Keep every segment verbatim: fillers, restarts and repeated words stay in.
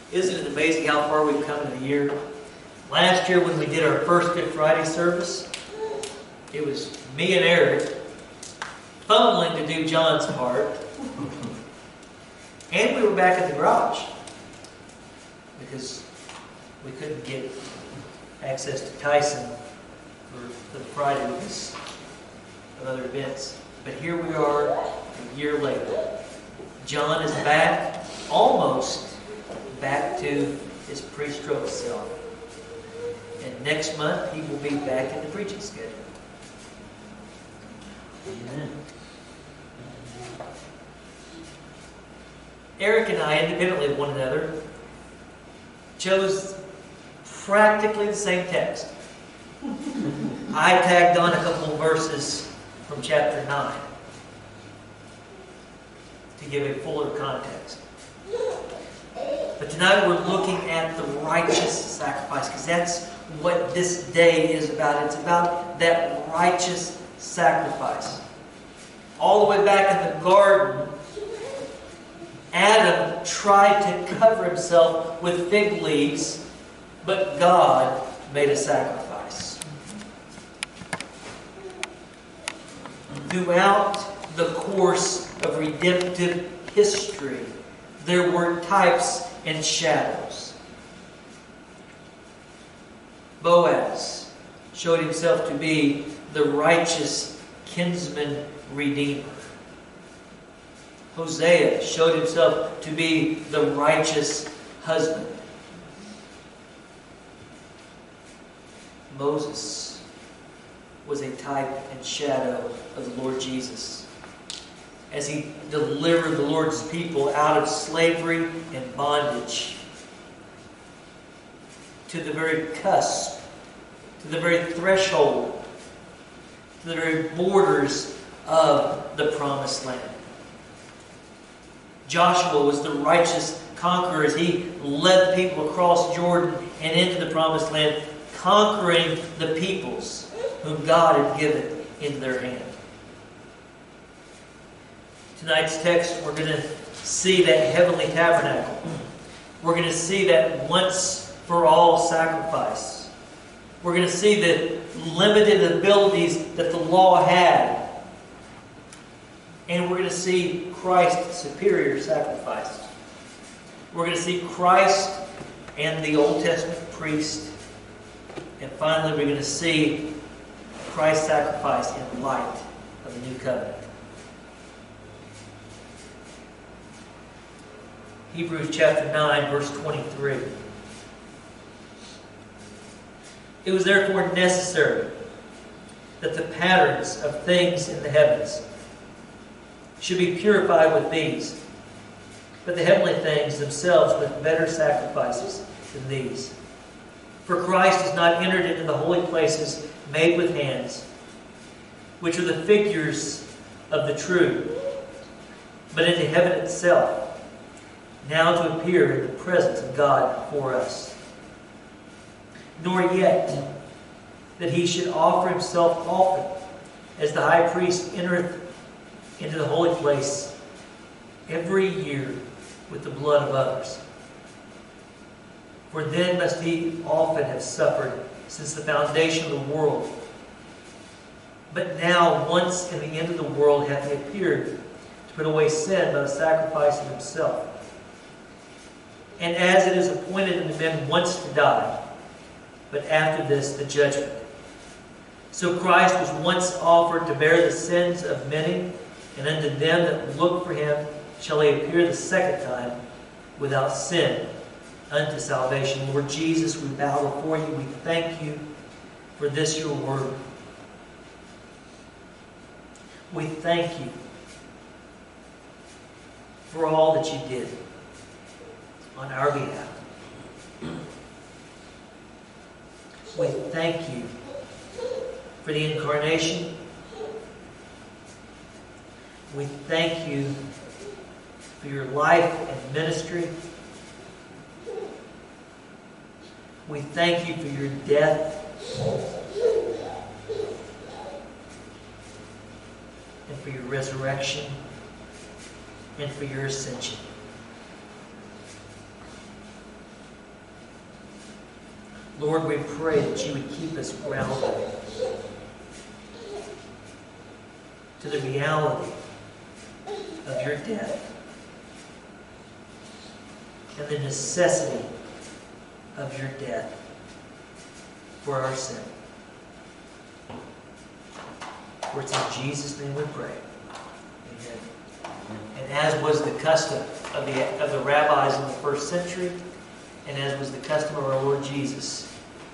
Isn't it amazing how far we've come in a year? Last year when we did our first Good Friday service, it was me and Eric fumbling to do John's part. And we were back in the garage because we couldn't get access to Tyson for, for the Friday because of other events. But here we are a year later. John is back, almost back to his pre-stroke self. And next month he will be back in the preaching schedule. Amen. Eric and I, independently of one another, chose practically the same text. I tagged on a couple of verses from chapter nine to give a fuller context. But tonight we're looking at the righteous sacrifice, because that's what this day is about. It's about that righteous sacrifice. All the way back in the garden, Adam tried to cover himself with fig leaves, but God made a sacrifice. Throughout the course of redemptive history, there were types and shadows. Boaz showed himself to be the righteous kinsman redeemer. Hosea showed himself to be the righteous husband. Moses was a type and shadow of the Lord Jesus, as he delivered the Lord's people out of slavery and bondage to the very cusp, to the very threshold, to the very borders of the promised land. Joshua was the righteous conqueror as he led the people across Jordan and into the promised land, conquering the peoples whom God had given in their hand. Tonight's text, we're going to see that heavenly tabernacle. We're going to see that once for all sacrifice. We're going to see the limited abilities that the law had. And we're going to see Christ's superior sacrifice. We're going to see Christ and the Old Testament priest. And finally, we're going to see Christ's sacrifice in light of the new covenant. Hebrews chapter nine, verse twenty-three. It was therefore necessary that the patterns of things in the heavens should be purified with these, but the heavenly things themselves with better sacrifices than these. For Christ has not entered into the holy places made with hands, which are the figures of the true, but into heaven itself, now to appear in the presence of God for us. Nor yet that he should offer himself often, as the high priest entereth into the holy place every year with the blood of others. For then must he often have suffered since the foundation of the world. But now, once in the end of the world, hath he appeared to put away sin by the sacrifice of himself. And as it is appointed unto men once to die, but after this the judgment. So Christ was once offered to bear the sins of many, and unto them that look for him shall he appear the second time without sin unto salvation. Lord Jesus, we bow before you. We thank you for this your word. We thank you for all that you did on our behalf. We thank you for the incarnation. We thank you for your life and ministry. We thank you for your death and for your resurrection and for your ascension. Lord, we pray that you would keep us grounded to the reality of your death and the necessity of your death for our sin. For it's in Jesus' name we pray. Amen. And as was the custom of the, of the rabbis in the first century, and as was the custom of our Lord Jesus,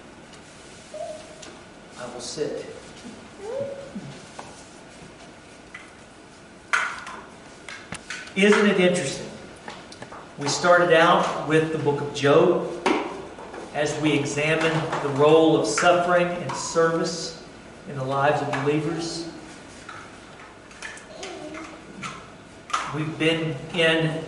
I will sit. Isn't it interesting? We started out with the book of Job as we examine the role of suffering and service in the lives of believers. We've been in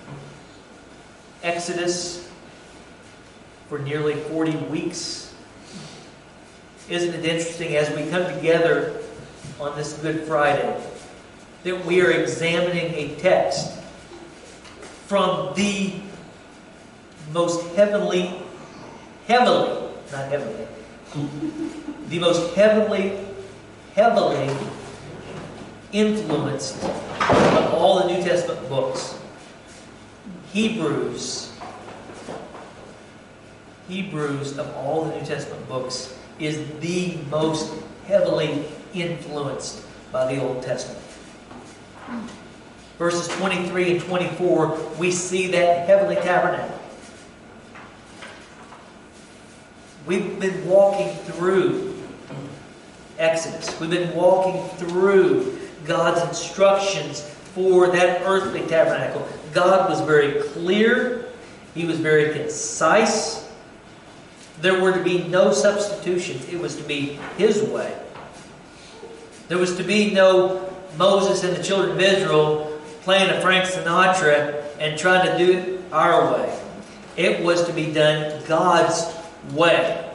Exodus for nearly forty weeks. Isn't it interesting as we come together on this Good Friday that we are examining a text from the most heavenly, heavily, not heavenly, the most heavenly, heavily influenced of all the New Testament books. Hebrews, Hebrews of all the New Testament books is the most heavily influenced by the Old Testament. Verses twenty-three and twenty-four, we see that heavenly tabernacle. We've been walking through Exodus. We've been walking through God's instructions for that earthly tabernacle. God was very clear. He was very concise. There were to be no substitutions. It was to be His way. There was to be no Moses and the children of Israel playing a Frank Sinatra and trying to do it our way. It was to be done God's way.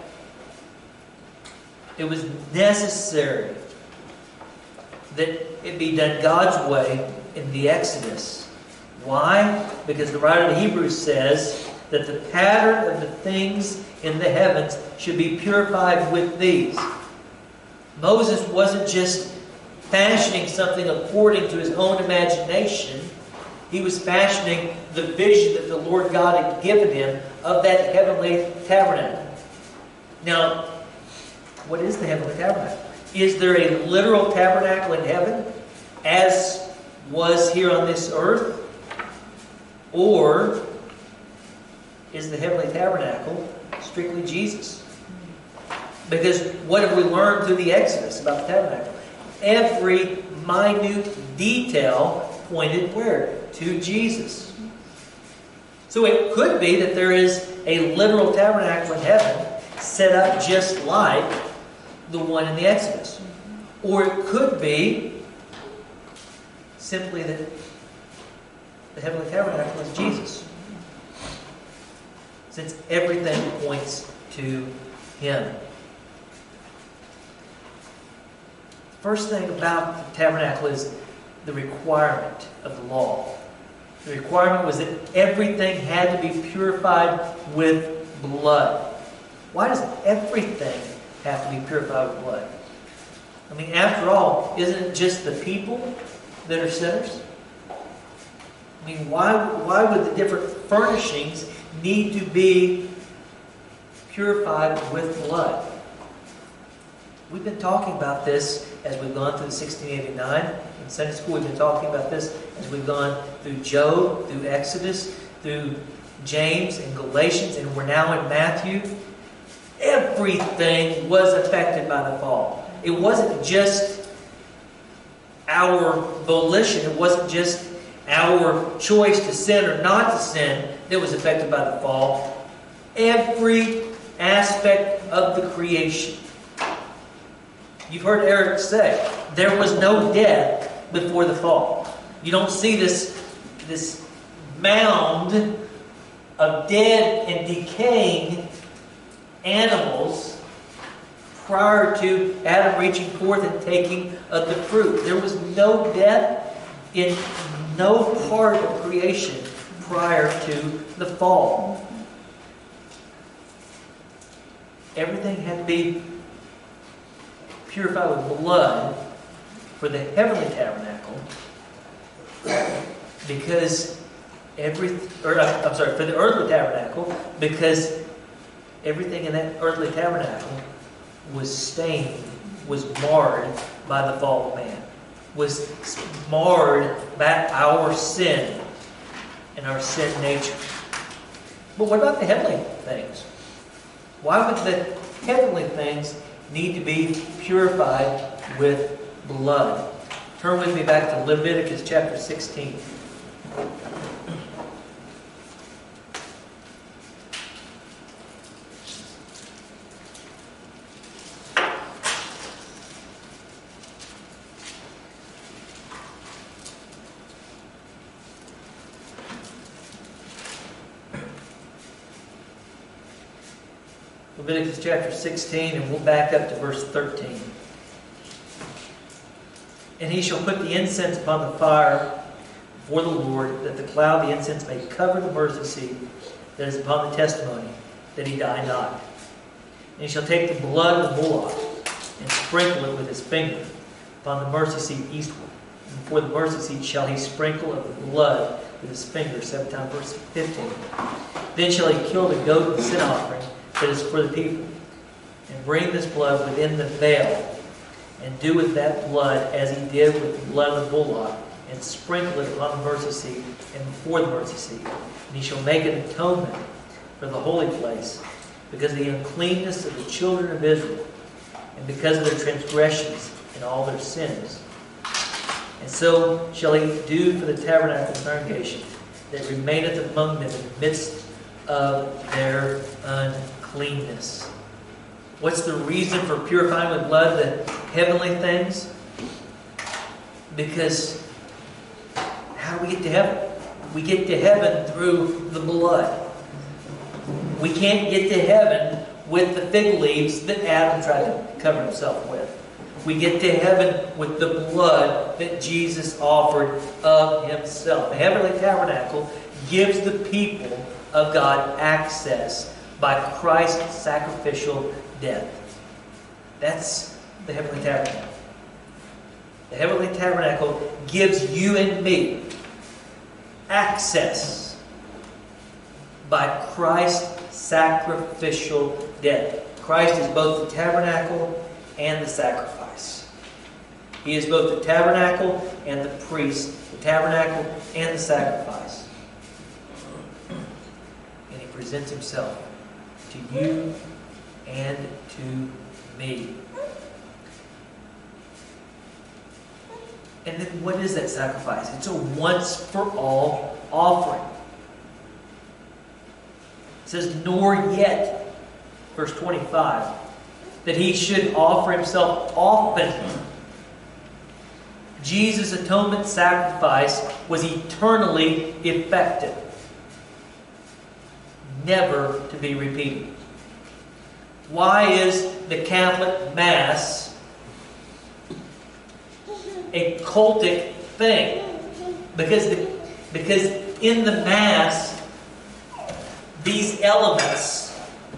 It was necessary that it be done God's way in the Exodus. Why? Because the writer of Hebrews says that the pattern of the things in the heavens should be purified with these. Moses wasn't just fashioning something according to his own imagination. He was fashioning the vision that the Lord God had given him of that heavenly tabernacle. Now, what is the heavenly tabernacle? Is there a literal tabernacle in heaven as was here on this earth? Or is the heavenly tabernacle strictly Jesus? Because what have we learned through the Exodus about the tabernacle? Every minute detail pointed where? To Jesus. So it could be that there is a literal tabernacle in heaven set up just like the one in the Exodus. Or it could be simply that the heavenly tabernacle is Jesus, since everything points to Him. First thing about the tabernacle is the requirement of the law. The requirement was that everything had to be purified with blood. Why does everything have to be purified with blood? I mean, after all, isn't it just the people that are sinners? I mean, why, why would the different furnishings need to be purified with blood? We've been talking about this as we've gone through the sixteen eighty-nine. In Sunday school, we've been talking about this as we've gone through Job, through Exodus, through James and Galatians, and we're now in Matthew. Everything was affected by the fall. It wasn't just our volition. It wasn't just our choice to sin or not to sin that was affected by the fall. Every aspect of the creation. You've heard Eric say, there was no death before the fall. You don't see this, this mound of dead and decaying animals prior to Adam reaching forth and taking of the fruit. There was no death in no part of creation prior to the fall. everything had to be purified with blood for the heavenly tabernacle, because every, or I'm sorry, for the earthly tabernacle, because everything in that earthly tabernacle was stained, was marred by the fall of man, was marred by our sin and our sin nature. But what about the heavenly things? Why would the heavenly things need to be purified with blood? Turn with me back to Leviticus chapter sixteen. Leviticus chapter sixteen, and we'll back up to verse thirteen. And he shall put the incense upon the fire before the Lord, that the cloud, the incense, may cover the mercy seat that is upon the testimony, that he die not. And he shall take the blood of the bullock and sprinkle it with his finger upon the mercy seat eastward. And before the mercy seat shall he sprinkle of the blood with his finger, seven times, verse fifteen. Then shall he kill the goat of the sin offering that is for the people, and bring this blood within the veil, and do with that blood as he did with the blood of the bullock, and sprinkle it upon the mercy seat and before the mercy seat. And he shall make an atonement for the holy place, because of the uncleanness of the children of Israel, and because of their transgressions and all their sins. And so shall he do for the tabernacle of congregation that remaineth among them in the midst of their uncleanness. What's the reason for purifying with blood the heavenly things? Because how do we get to heaven? We get to heaven through the blood. We can't get to heaven with the fig leaves that Adam tried to cover himself with. We get to heaven with the blood that Jesus offered of himself. The heavenly tabernacle gives the people of God access by Christ's sacrificial death. That's the heavenly tabernacle. The heavenly tabernacle gives you and me access by Christ's sacrificial death. Christ is both the tabernacle and the sacrifice. He is both the tabernacle and the priest, the tabernacle and the sacrifice. And he presents himself to you and to me. And then what is that sacrifice? It's a once-for-all offering. It says, nor yet, verse twenty-five, that he should offer himself often. Jesus' atonement sacrifice was eternally effective, never to be repeated. Why is the Catholic Mass a cultic thing? Because, the, because in the Mass, these elements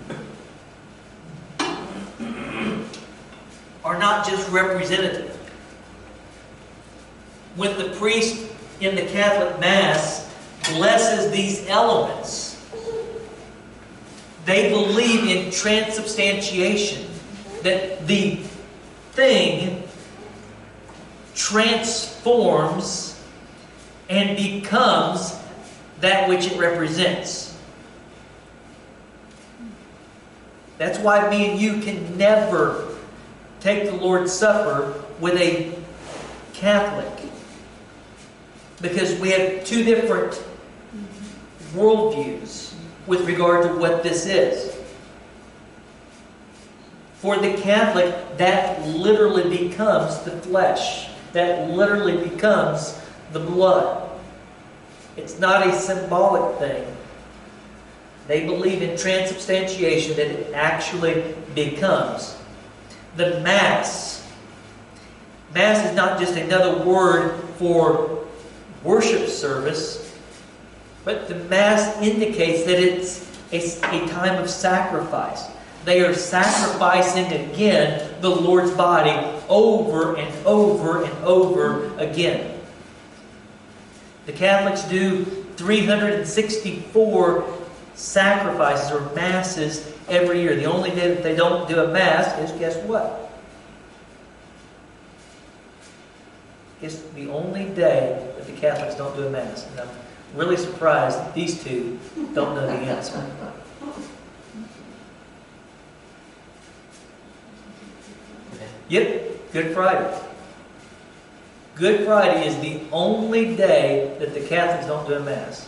are not just representative. When the priest in the Catholic Mass blesses these elements, they believe in transubstantiation, that the thing transforms and becomes that which it represents. That's why me and you can never take the Lord's Supper with a Catholic, because we have two different worldviews with regard to what this is. For the Catholic, that literally becomes the flesh. That literally becomes the blood. It's not a symbolic thing. They believe in transubstantiation, that it actually becomes. The Mass. Mass is not just another word for worship service, but the Mass indicates that it's a, a time of sacrifice. They are sacrificing again the Lord's body over and over and over again. The Catholics do three hundred sixty-four sacrifices or masses every year. The only day that they don't do a mass is, guess what? It's the only day that the Catholics don't do a mass. And I'm really surprised that these two don't know the answer. Yep, Good Friday. Good Friday is the only day that the Catholics don't do a mass.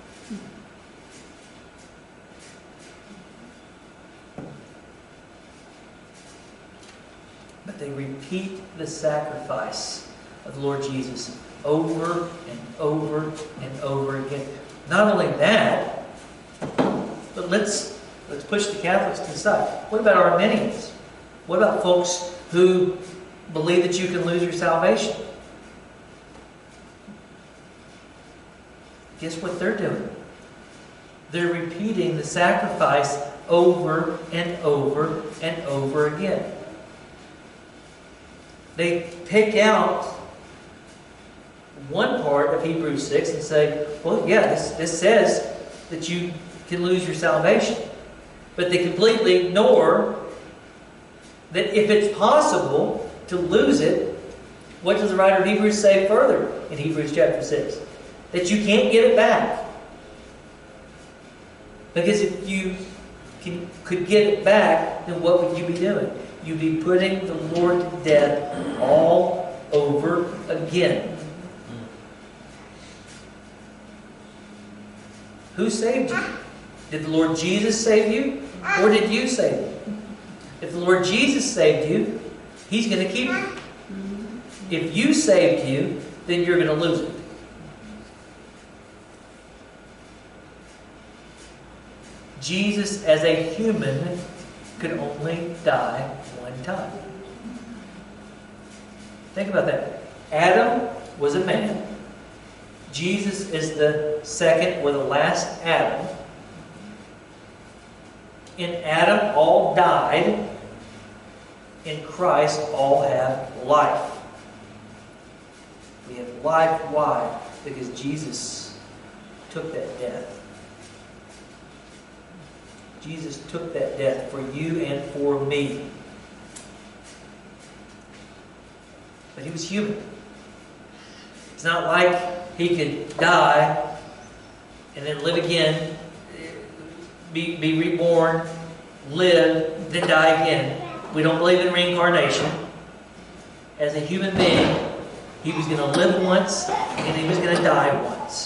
But they repeat the sacrifice of the Lord Jesus over and over and over again. Not only that, but let's let's push the Catholics to the side. What about Arminians? What about folks who believe that you can lose your salvation? Guess what they're doing? They're repeating the sacrifice over and over and over again. They pick out one part of Hebrews six and say, well, yeah, this, this says that you can lose your salvation. But they completely ignore that if it's possible to lose it, what does the writer of Hebrews say further in Hebrews chapter six? That you can't get it back. Because if you can, could get it back, then what would you be doing? You'd be putting the Lord to death all over again. Who saved you? Did the Lord Jesus save you? Or did you save you? If the Lord Jesus saved you, He's going to keep you. If you saved you, then you're going to lose it. Jesus, as a human, could only die one time. Think about that. Adam was a man. Jesus is the second or the last Adam. In Adam, all died. In Christ, all have life. We have life. Why? Because Jesus took that death. Jesus took that death for you and for me. But He was human. It's not like He could die and then live again, be, be reborn, live, then die again. We don't believe in reincarnation. As a human being, He was going to live once and He was going to die once.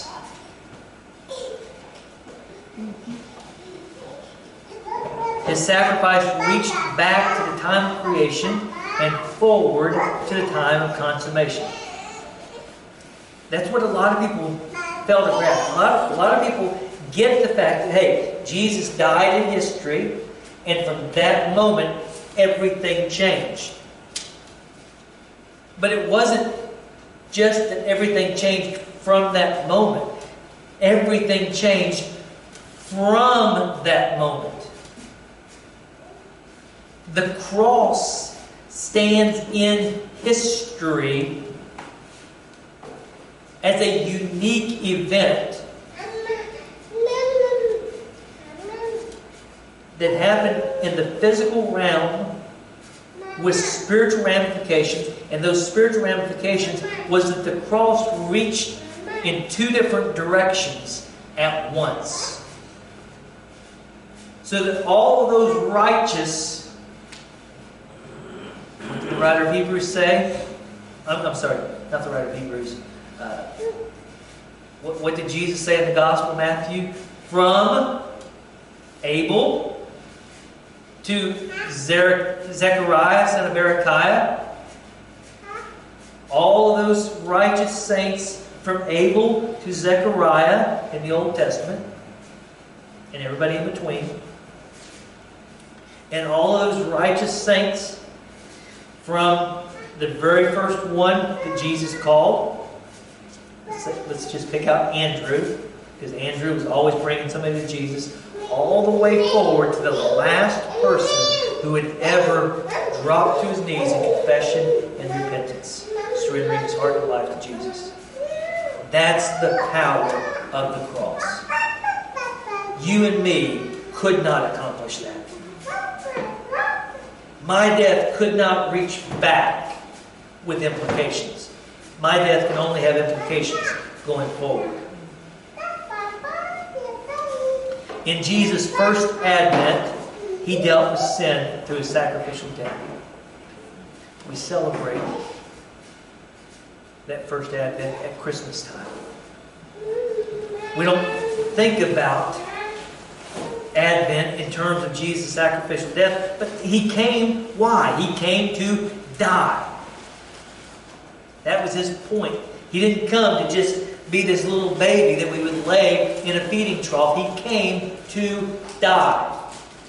His sacrifice reached back to the time of creation and forward to the time of consummation. That's what a lot of people fail to grasp. A lot of, a lot of people get the fact that, hey, Jesus died in history, and from that moment, everything changed. But it wasn't just that everything changed from that moment. Everything changed from that moment. The cross stands in history as a unique event that happened in the physical realm with spiritual ramifications, and those spiritual ramifications was that the cross reached in two different directions at once. So that all of those righteous, what did the writer of Hebrews say? I'm, I'm sorry, not the writer of Hebrews. Uh, what, what did Jesus say in the Gospel of Matthew? From Abel to Zechariah, son of Berechiah. All of those righteous saints from Abel to Zechariah in the Old Testament, and everybody in between. And all of those righteous saints from the very first one that Jesus called. Let's, let's just pick out Andrew, because Andrew was always bringing somebody to Jesus. all the way forward to the last person who would ever drop to his knees in confession and repentance, surrendering his heart and life to Jesus. That's the power of the cross. You and me could not accomplish that. My death could not reach back with implications. My death can only have implications going forward. In Jesus' first advent, he dealt with sin through his sacrificial death. We celebrate that first advent at Christmas time. We don't think about Advent in terms of Jesus' sacrificial death, but he came, why? He came to die. That was his point. He didn't come to just be this little baby that we would lay in a feeding trough. He came to die.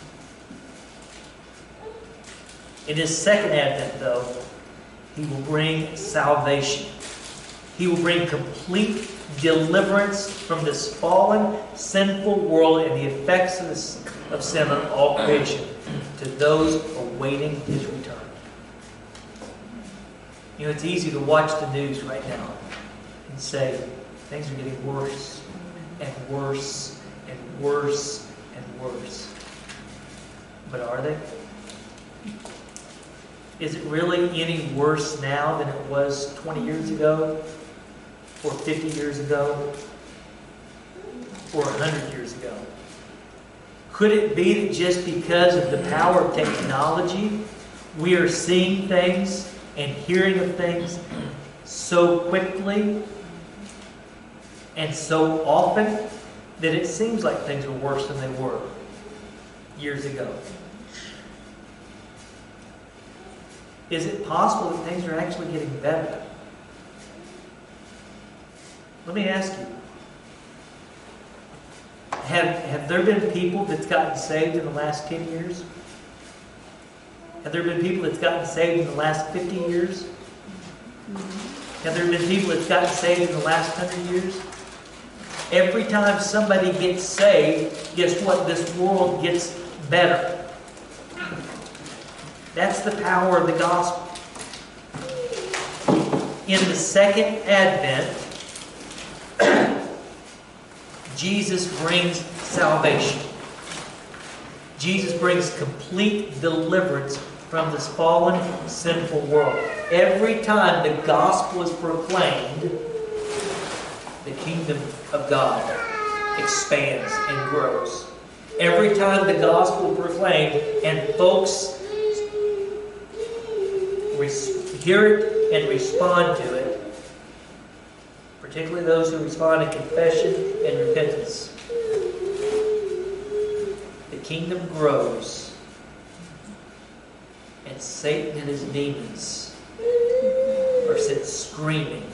In his second advent, though, he will bring salvation. He will bring complete deliverance from this fallen, sinful world and the effects of, this, of sin on all creation to those awaiting his return. You know, it's easy to watch the news right now and say, things are getting worse and worse and worse and worse. But are they? Is it really any worse now than it was twenty years ago? Or fifty years ago? Or one hundred years ago? Could it be that just because of the power of technology, we are seeing things and hearing of things so quickly and so often that it seems like things are worse than they were years ago? Is it possible that things are actually getting better? Let me ask you, have, have there been people that's gotten saved in the last ten years? Have there been people that's gotten saved in the last fifty years? Have there been people that's gotten saved in the last one hundred years? Every time somebody gets saved, guess what? This world gets better. That's the power of the gospel. In the second advent, Jesus brings salvation. Jesus brings complete deliverance from this fallen, sinful world. Every time the gospel is proclaimed, the kingdom of God expands and grows. Every time the gospel is proclaimed and folks hear it and respond to it, particularly those who respond in confession and repentance, the kingdom grows, and Satan and his demons are sent screaming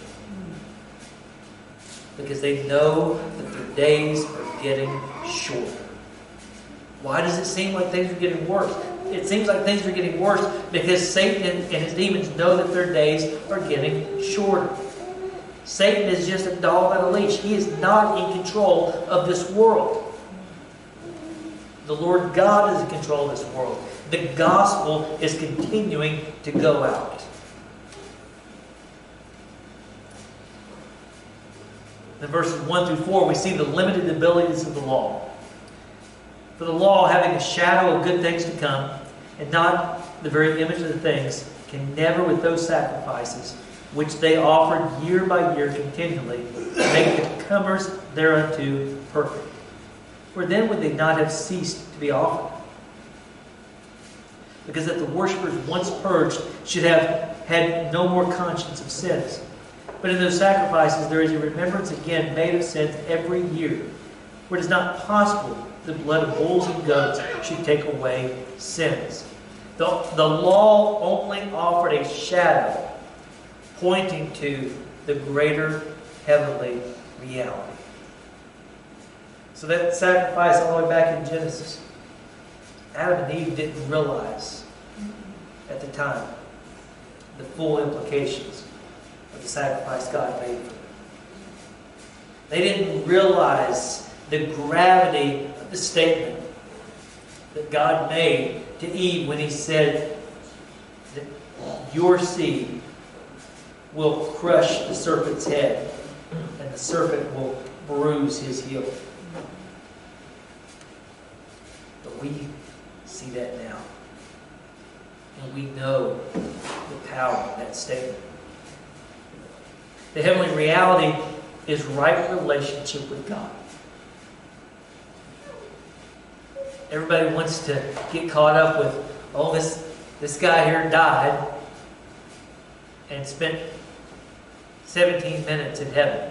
because they know that their days are getting shorter. Why does it seem like things are getting worse? It seems like things are getting worse because Satan and his demons know that their days are getting shorter. Satan is just a dog on a leash. He is not in control of this world. The Lord God is in control of this world. The gospel is continuing to go out. In verses one through four, we see the limited abilities of the law. For the law, having a shadow of good things to come, and not the very image of the things, can never, with those sacrifices, which they offered year by year continually, make the comers thereunto perfect. For then would they not have ceased to be offered. Because that the worshippers once purged should have had no more conscience of sins. But in those sacrifices there is a remembrance again made of sins every year. For it is not possible the blood of bulls and goats should take away sins. The, the law only offered a shadow pointing to the greater heavenly reality. So that sacrifice all the way back in Genesis, Adam and Eve didn't realize at the time the full implications of the sacrifice God made for them. They didn't realize the gravity of the statement that God made to Eve when He said that your seed will crush the serpent's head and the serpent will bruise his heel. But we see that now. And we know the power of that statement. The heavenly reality is right relationship with God. Everybody wants to get caught up with, oh, this, this guy here died and spent seventeen minutes in heaven.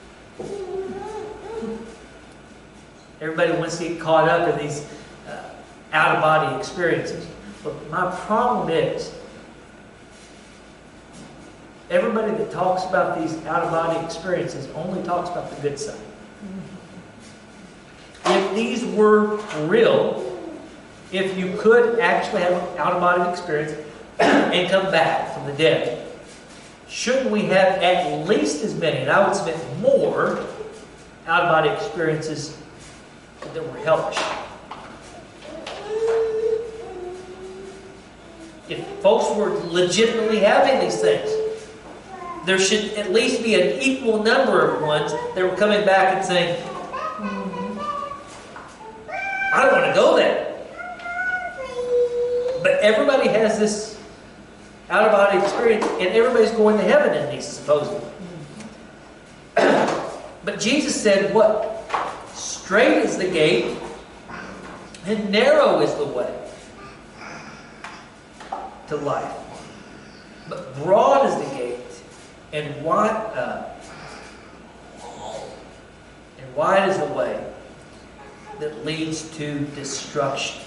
Everybody wants to get caught up in these uh, out-of-body experiences. But my problem is, everybody that talks about these out-of-body experiences only talks about the good side. If these were real, if you could actually have an out-of-body experience and come back from the dead, shouldn't we have at least as many, and I would submit more, out-of-body experiences that were hellish? If folks were legitimately having these things, there should at least be an equal number of ones that were coming back and saying, I don't want to go there. But everybody has this out-of-body experience, and everybody's going to heaven in these, supposedly. But Jesus said, what? Straight is the gate, and narrow is the way to life. But broad is the gate, and wide, uh, and wide is the way that leads to destruction.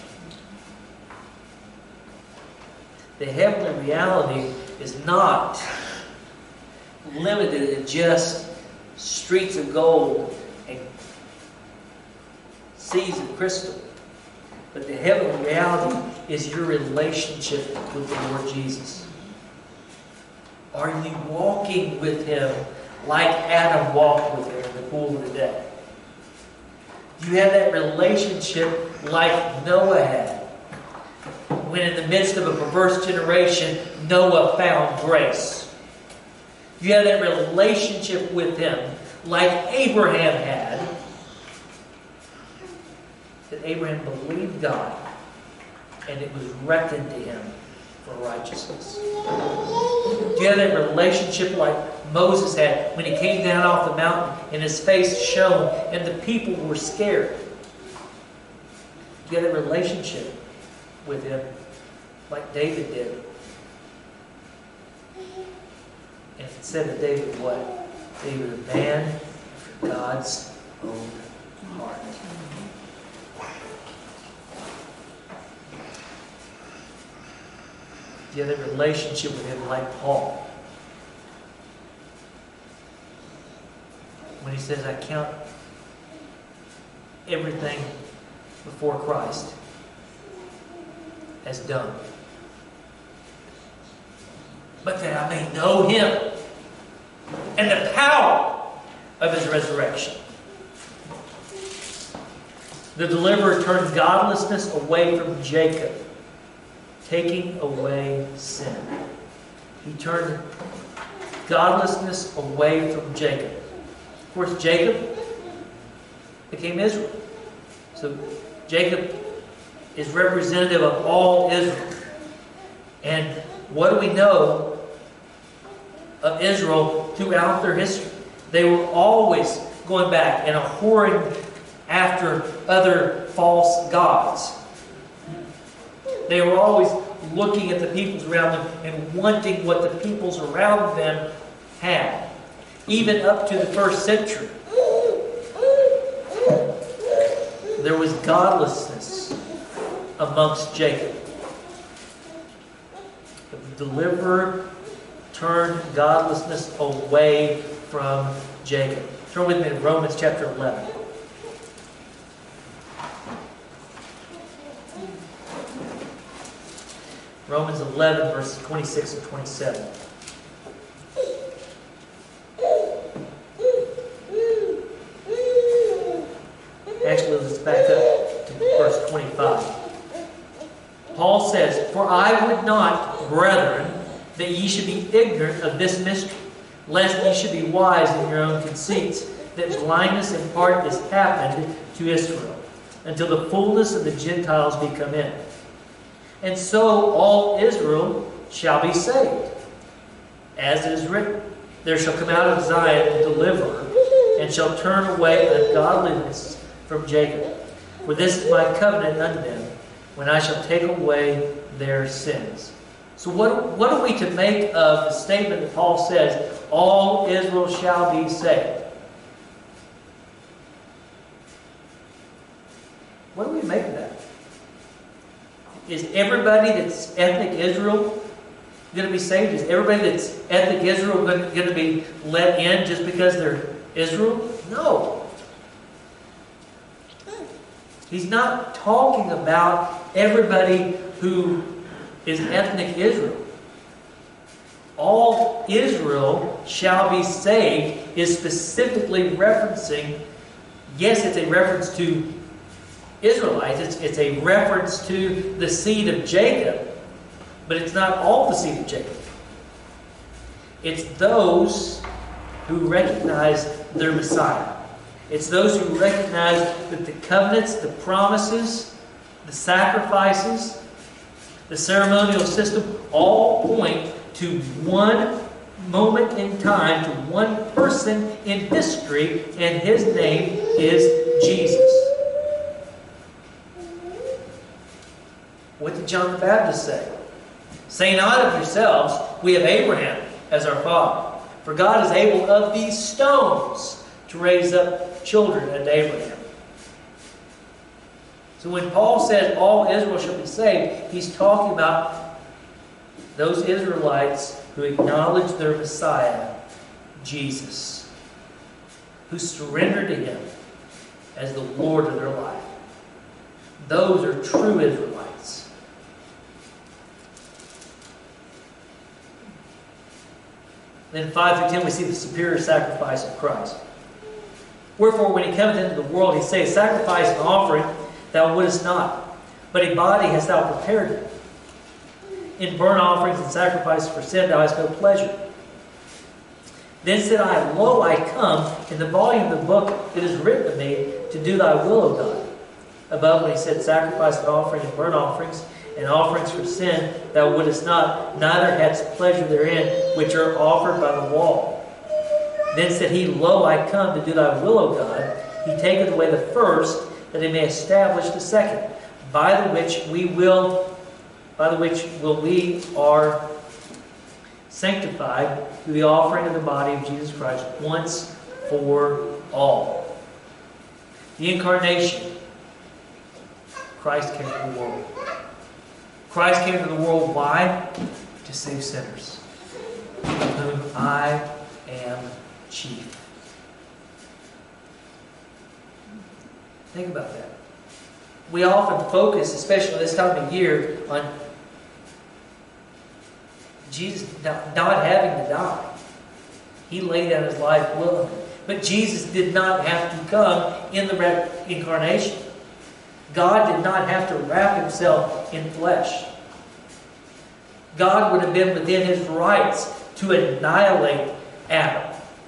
The heavenly reality is not limited to just streets of gold and seas of crystal. But the heavenly reality is your relationship with the Lord Jesus. Are you walking with Him like Adam walked with Him in the cool of the day? Do you have that relationship like Noah had, when in the midst of a perverse generation, Noah found grace? Do you have that relationship with Him like Abraham had, that Abraham believed God and it was reckoned to him for righteousness? Do you have that relationship like Moses had when he came down off the mountain and his face shone and the people were scared? Do you have that relationship with Him like David did? And it said that David what? David, a man after God's own heart. Do you have that relationship with Him like Paul? When he says, I count everything before Christ as done, but that I may know Him and the power of His resurrection. The deliverer turned godlessness away from Jacob, taking away sin. He turned godlessness away from Jacob. Of course, Jacob became Israel. So Jacob is representative of all Israel. And what do we know of Israel throughout their history? They were always going back and whoring after other false gods. They were always looking at the peoples around them and wanting what the peoples around them had. Even up to the first century, there was godlessness amongst Jacob. But the deliverer turned godlessness away from Jacob. Turn with me to Romans chapter eleven. Romans eleven, verses twenty-six and twenty-seven. text with us back up to verse twenty-five. Paul says, "For I would not, brethren, that ye should be ignorant of this mystery, lest ye should be wise in your own conceits, that blindness in part is happened to Israel, until the fullness of the Gentiles be come in. And so all Israel shall be saved. As it is written, there shall come out of Zion a deliverer, and shall turn away ungodliness from Jacob. For this is my covenant unto them, when I shall take away their sins." So what, what are we to make of the statement that Paul says, all Israel shall be saved? What do we make of that? Is everybody that's ethnic Israel going to be saved? Is everybody that's ethnic Israel going to be let in just because they're Israel? No. He's not talking about everybody who is ethnic Israel. All Israel shall be saved is specifically referencing, yes, it's a reference to Israelites. It's, it's a reference to the seed of Jacob, but it's not all the seed of Jacob. It's those who recognize their Messiah. It's those who recognize that the covenants, the promises, the sacrifices, the ceremonial system all point to one moment in time, to one person in history, and his name is Jesus. What did John the Baptist say? "Say not of yourselves, we have Abraham as our father. For God is able of these stones to raise up children unto Abraham." So when Paul says all Israel shall be saved, he's talking about those Israelites who acknowledge their Messiah, Jesus, who surrender to Him as the Lord of their life. Those are true Israelites. Then five through ten we see the superior sacrifice of Christ. "Wherefore when He cometh into the world, He saith, Sacrifice and offering thou wouldest not, but a body hast thou prepared me. In burnt offerings and sacrifices for sin thou hast no pleasure. Then said I, Lo, I come, in the volume of the book it is written of me, to do thy will, O God. Above when He said, Sacrifice and offering and burnt offerings and offerings for sin thou wouldest not, neither hadst pleasure therein, which are offered by the wall. Then said He, Lo, I come to do thy will, O God. He taketh away the first, that He may establish the second, by the which we will, by the which will we are sanctified through the offering of the body of Jesus Christ once for all." The incarnation. Christ came to the world. Christ came to the world, why? To save sinners, of whom I am chief. Think about that. We often focus, especially this time of year, on Jesus not, not having to die. He laid down His life willingly. But Jesus did not have to come in the incarnation. God did not have to wrap Himself in flesh. God would have been within His rights to annihilate Adam.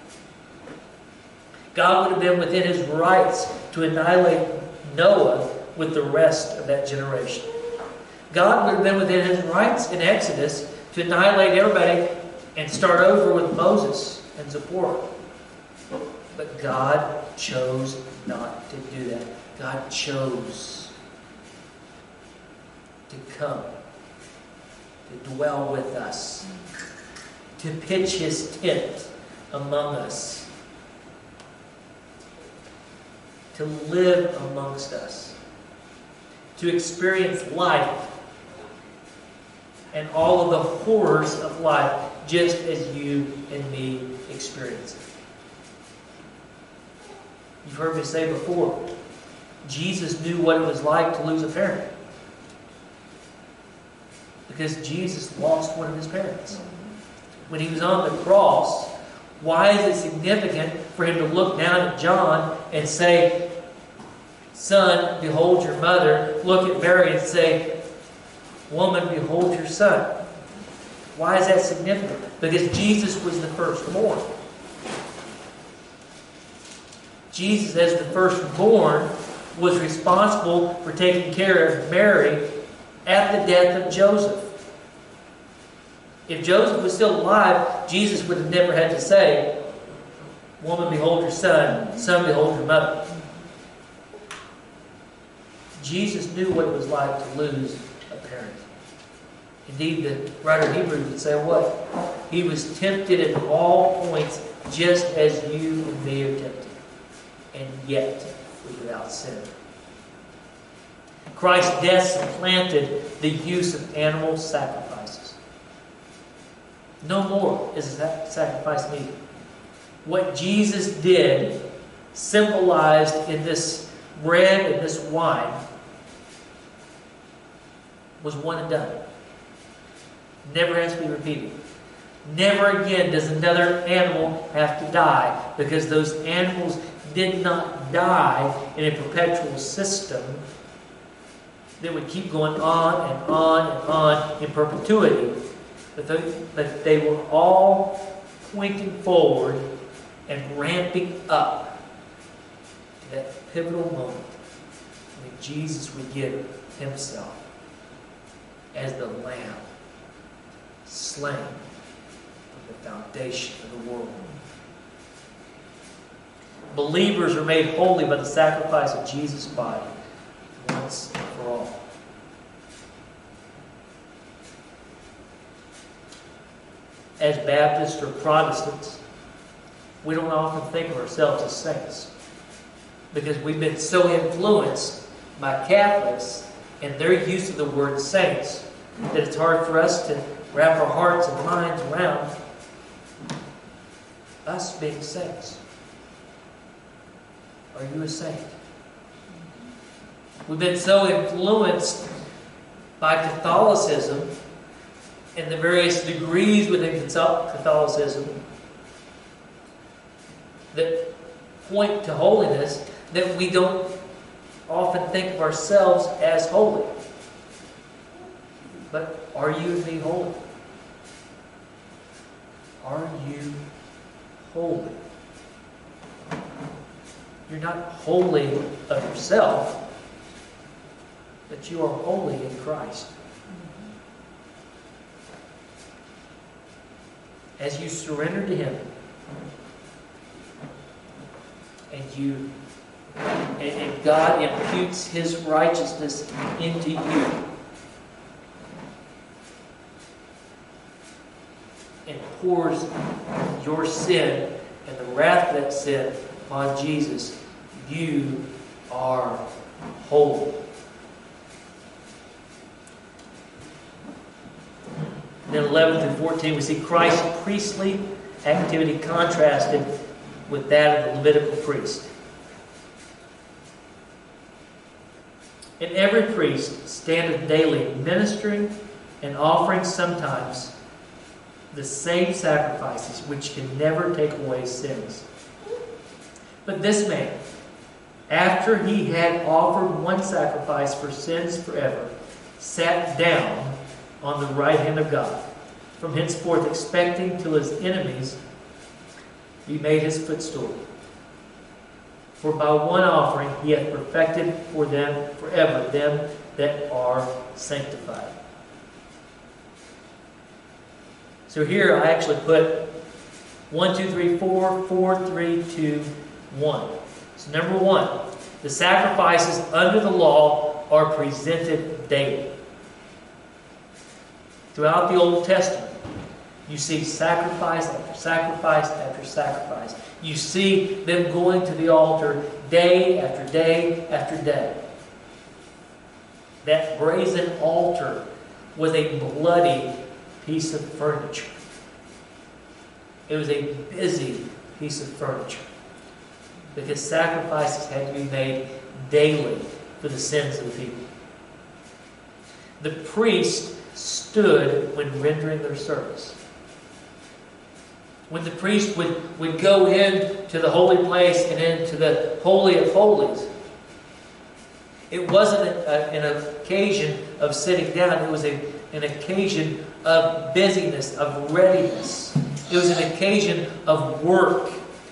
God would have been within His rights to annihilate Noah with the rest of that generation. God would have been within His rights in Exodus to annihilate everybody and start over with Moses and Zipporah. But God chose not to do that. God chose to come, to dwell with us, to pitch His tent among us, to live amongst us, to experience life and all of the horrors of life just as you and me experience it. You've heard me say before, Jesus knew what it was like to lose a parent, because Jesus lost one of His parents. When He was on the cross, why is it significant for Him to look down at John and say, Son, behold your mother. Look at Mary and say, woman, behold your son. Why is that significant? Because Jesus was the firstborn. Jesus, as the firstborn, was responsible for taking care of Mary at the death of Joseph. If Joseph was still alive, Jesus would have never had to say, woman, behold your son. Son, behold your mother. Jesus knew what it was like to lose a parent. Indeed, the writer of Hebrews would say what? He was tempted at all points just as you and me are tempted, and yet was without sin. Christ's death supplanted the use of animal sacrifices. No more is a sacrifice needed. What Jesus did, symbolized in this bread and this wine, was one and done. Never has to be repeated. Never again does another animal have to die, because those animals did not die in a perpetual system that would keep going on and on and on in perpetuity. But they, but they were all pointing forward and ramping up to that pivotal moment when Jesus would give himself as the Lamb slain from the foundation of the world. Believers are made holy by the sacrifice of Jesus' body once and for all. As Baptists or Protestants, we don't often think of ourselves as saints because we've been so influenced by Catholics and their use of the word saints that it's hard for us to wrap our hearts and minds around us being saints. Are you a saint? We've been so influenced by Catholicism and the various degrees within Catholicism that point to holiness that we don't often think of ourselves as holy. But are you and me holy? Are you holy? You're not holy of yourself, but you are holy in Christ. As you surrender to Him, and you and, and God imputes His righteousness into you, and pours your sin and the wrath of that sin upon Jesus, you are holy. Then eleven through fourteen, we see Christ's priestly activity contrasted with that of the Levitical priest. And every priest standeth daily ministering and offering sometimes the same sacrifices which can never take away sins. But this man, after he had offered one sacrifice for sins forever, sat down on the right hand of God, from henceforth expecting till his enemies be made his footstool. For by one offering he hath perfected for them forever them that are sanctified. So here I actually put one, two, three, four, four, three, two, one. So number one, the sacrifices under the law are presented daily. Throughout the Old Testament, you see sacrifice after sacrifice after sacrifice. You see them going to the altar day after day after day. That brazen altar was a bloody piece of furniture. It was a busy piece of furniture because sacrifices had to be made daily for the sins of the people. The priest stood when rendering their service. When the priest would, would go in to the holy place and into the Holy of Holies, It wasn't a, an occasion of sitting down. It was a, an occasion of busyness, of readiness. It was an occasion of work.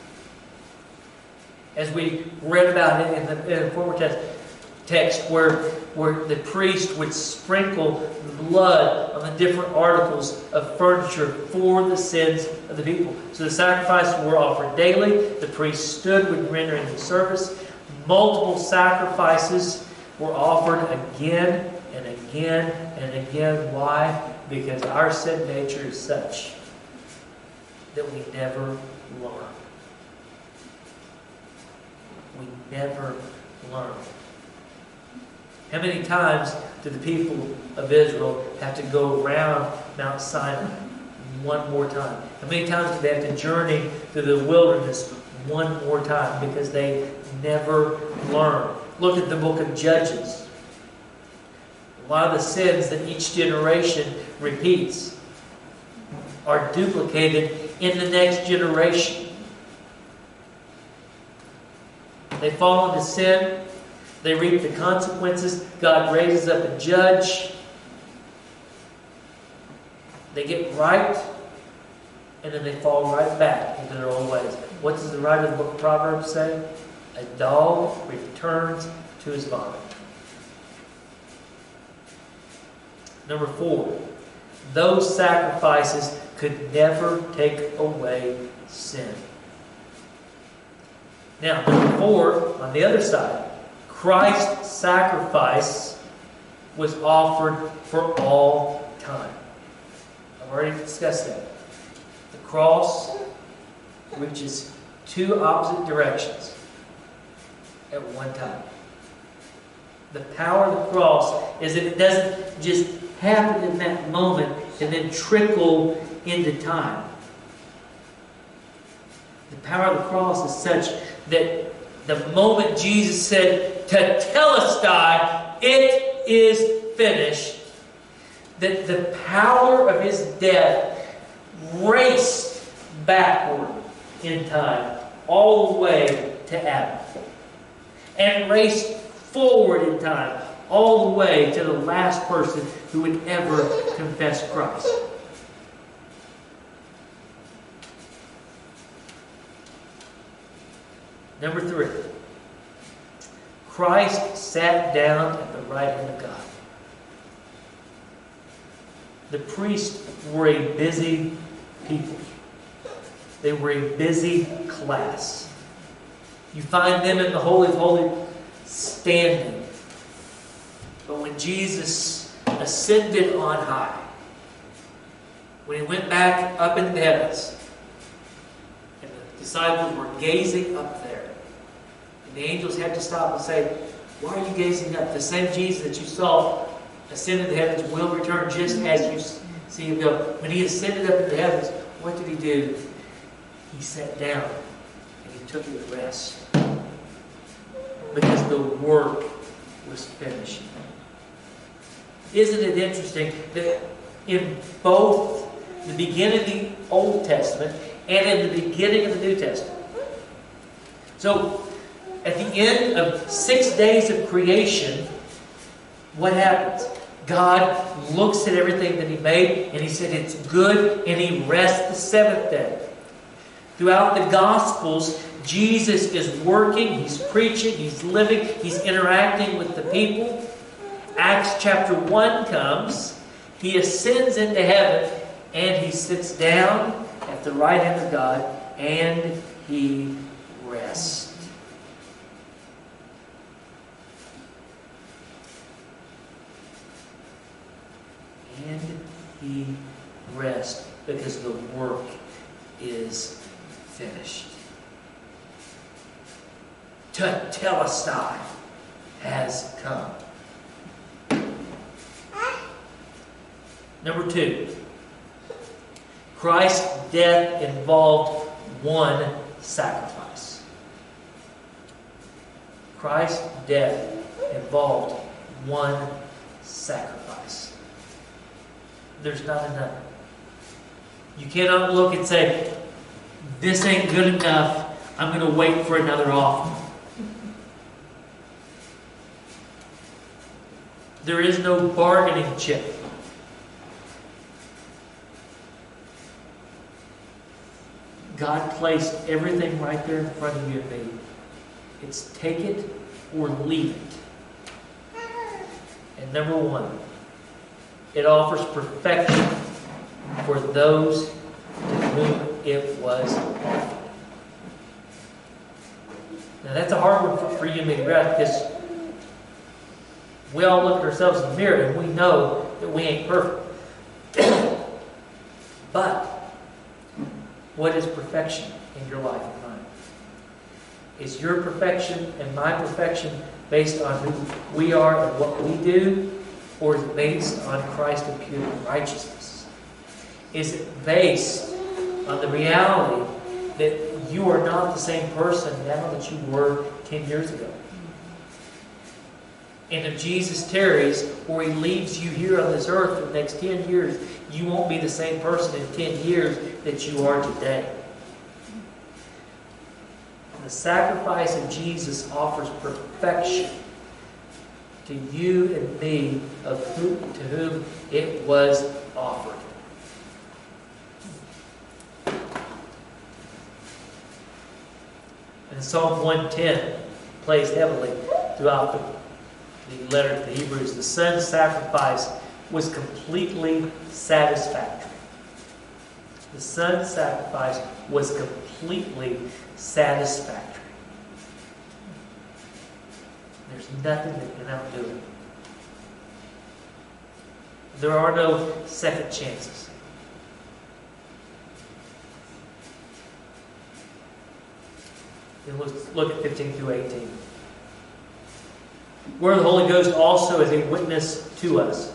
As we read about it in the, in the former text, text where, where the priest would sprinkle the blood on the different articles of furniture for the sins of the people. So the sacrifices were offered daily. The priest stood when rendering the service. Multiple sacrifices were offered again and again and again. Why? Because our sin nature is such that we never learn. We never learn. How many times did the people of Israel have to go around Mount Sinai one more time? How many times did they have to journey through the wilderness one more time? Because they never learn. Look at the book of Judges. A lot of the sins that each generation repeats are duplicated in the next generation. They fall into sin. They reap the consequences. God raises up a judge. They get right, and then they fall right back into their old ways. What does the writer of the book of Proverbs say? A dog returns to his vomit. Number four, those sacrifices could never take away sin. Now, number four, on the other side, Christ's sacrifice was offered for all time. I've already discussed that. The cross reaches two opposite directions at one time. The power of the cross is that it doesn't just happen in that moment and then trickle into time. The power of the cross is such that the moment Jesus said, "Tetelestai," it is finished, that the power of His death raced backward in time, all the way to Adam. And raced forward in time, all the way to the last person who would ever confess Christ. Number three, Christ sat down at the right hand of God. The priests were a busy people. They were a busy class. You find them in the Holy of Holies standing. But when Jesus ascended on high, when He went back up into the heavens, and the disciples were gazing up there, and the angels had to stop and say, "Why are you gazing up? The same Jesus that you saw ascend into the heavens will return just as you see Him go." When He ascended up into the heavens, what did He do? He sat down and He took His rest. Because the work was finished. Isn't it interesting that in both the beginning of the Old Testament and in the beginning of the New Testament, so at the end of six days of creation, what happens? God looks at everything that He made and He said it's good, and He rests the seventh day. Throughout the Gospels, Jesus is working, He's preaching, He's living, He's interacting with the people. Acts chapter one comes, He ascends into heaven, and He sits down at the right hand of God, and He rests. And He rests because the work is finished. Tetelestai has come. Number two, Christ's death involved one sacrifice. Christ's death involved one sacrifice. There's not another. You cannot look and say, "This ain't good enough. I'm going to wait for another offering." There is no bargaining chip. God placed everything right there in front of you and me. It's take it or leave it. And number one, it offers perfection for those to whom it was offered. Now that's a hard one for, for you and me to grasp, because we all look at ourselves in the mirror and we know that we ain't perfect. But what is perfection in your life and mine? Is your perfection and my perfection based on who we are and what we do? Or is it based on Christ's imputed righteousness? Is it based on the reality that you are not the same person now that you were ten years ago? And if Jesus tarries, or He leaves you here on this earth for the next ten years, you won't be the same person in ten years that you are today. The sacrifice of Jesus offers perfection to you and me, of who, to whom it was offered. And Psalm one ten plays heavily throughout the, the letter to the Hebrews. The Son's sacrifice was completely satisfactory. The Son's sacrifice was completely satisfactory. There's nothing that can outdo it. There are no second chances. Then let's look at fifteen through eighteen. Where the Holy Ghost also is a witness to us.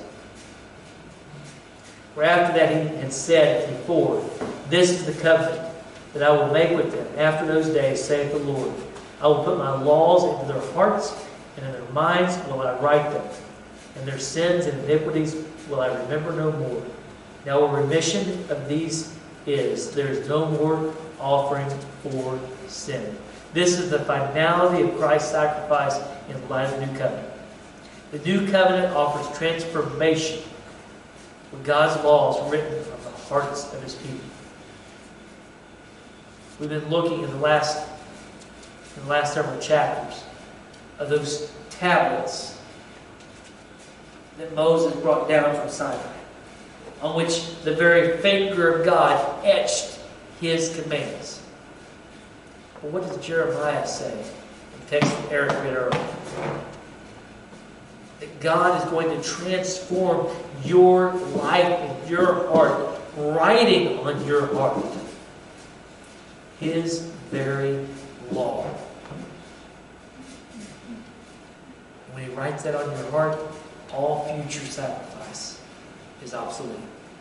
Where after that He had said before, "This is the covenant that I will make with them after those days, saith the Lord. I will put my laws into their hearts, and in their minds will I write them. And their sins and iniquities will I remember no more. Now a remission of these is, there is no more offering for sin." This is the finality of Christ's sacrifice in the light of the new covenant. The new covenant offers transformation with God's laws written on the hearts of His people. We've been looking in the last, in the last several chapters of those tablets that Moses brought down from Sinai, on which the very finger of God etched His commands. But what does Jeremiah say in the text that Eric read earlier? That God is going to transform your life and your heart, writing on your heart His very law. When He writes that on your heart, all future sacrifice is obsolete.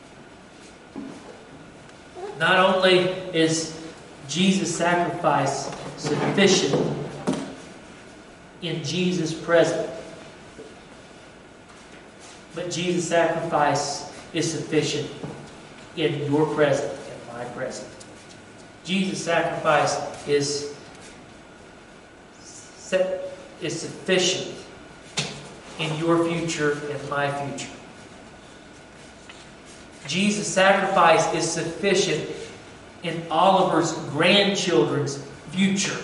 Not only is Jesus' sacrifice sufficient in Jesus' present, but Jesus' sacrifice is sufficient in your present and my present. Jesus' sacrifice is, is sufficient in your future and my future. Jesus' sacrifice is sufficient in Oliver's grandchildren's future.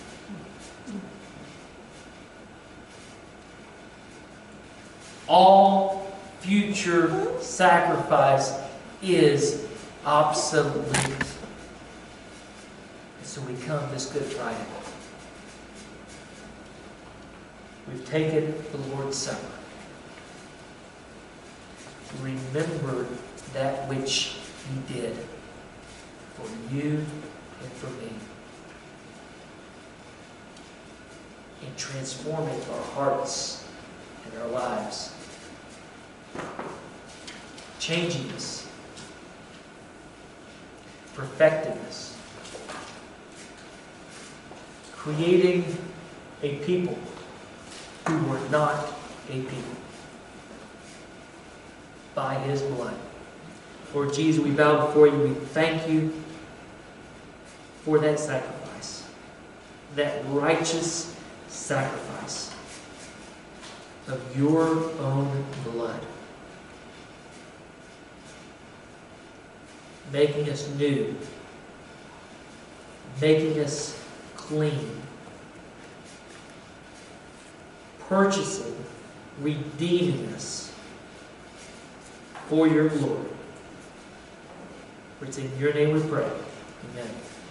All future sacrifice is obsolete. And so we come this Good Friday. We've taken the Lord's Supper. Remember that which He did for you and for me, in transforming our hearts and our lives, changing us, perfecting us, creating a people who were not a people by His blood. Lord Jesus, we bow before You. We thank You for that sacrifice, that righteous sacrifice. of your own blood, making us new, making us clean, purchasing, redeeming us for your glory. For it's in your name we pray. Amen.